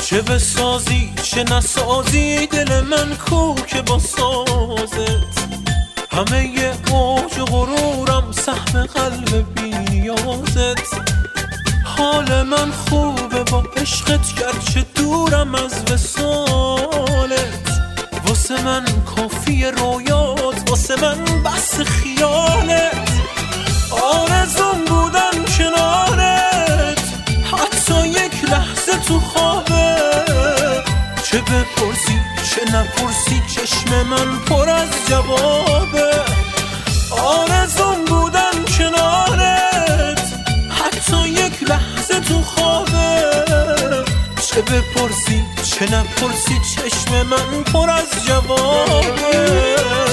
چه بسازی چه نسازی دل من کو که با سازت، همه ی اوج و غرورم سهم قلب بی نیازت. حال من خوبه با عشقت گرچه دورم از وصالت، واسه من کافی رویات، واسه من بس خیالت. آرزوم بودن کنارت حتی یک لحظه تو خوابه، چه بپرسی چه نپرسی چشم من پر از جوابه. آرزوم بودن کنارت حتی یک لحظه تو خوابه، چه بپرسی چه نپرسی چشم من پر از جوابه.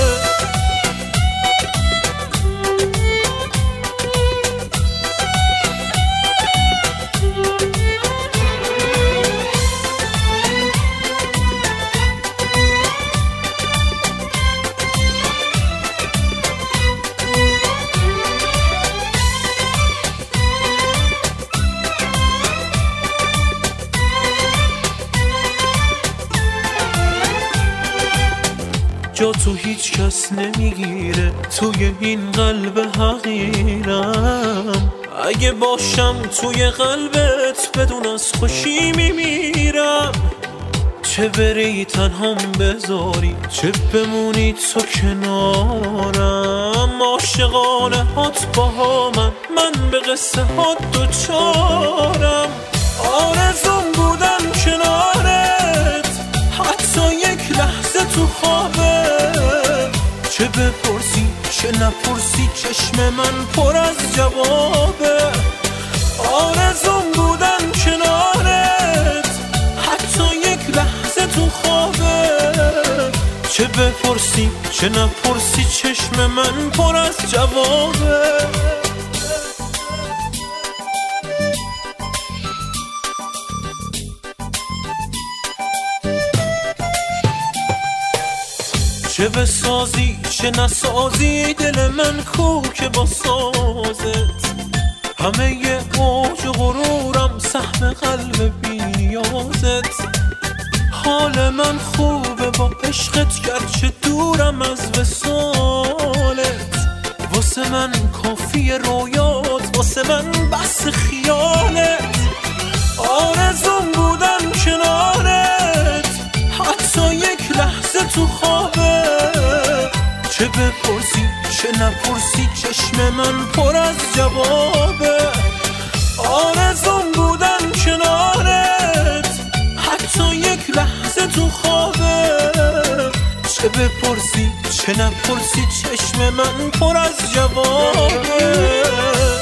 جا تو هیچ کس نمیگیره توی این قلب حقیرم، اگه باشم توی قلبت بدون از خوشی میمیرم. چه بری تنهام بذاری چه بمونی تو کنارم، عاشقانه هات با من به قصه هات دوچارم. آرزوم بودن کنارت حتی یک لحظه تو خوابه، چه بپرسی چه نپرسی چشم من پر از جوابه. آرزوم بودن کنارت حتی یک لحظه تو خوابه، چه بپرسی چه نپرسی چشم من پر از جوابه. چه بسازی چه نسازی دل من کو که با سازت، همه ی اوج و غرورم سهم قلب بی نیازت. حال من خوبه با عشقت گرچه دورم از وصالت، واسه من کافی رویات، واسه من بس خیالت. آرزوم بودن کنارت حتی یک لحظه تو خوابه، چه بپرسی چه نپرسی چشم من پر از جوابه. آرزوم بودن کنارت حتی یک لحظه تو خوابه، چه بپرسی چه نپرسی چشم من پر از جوابه.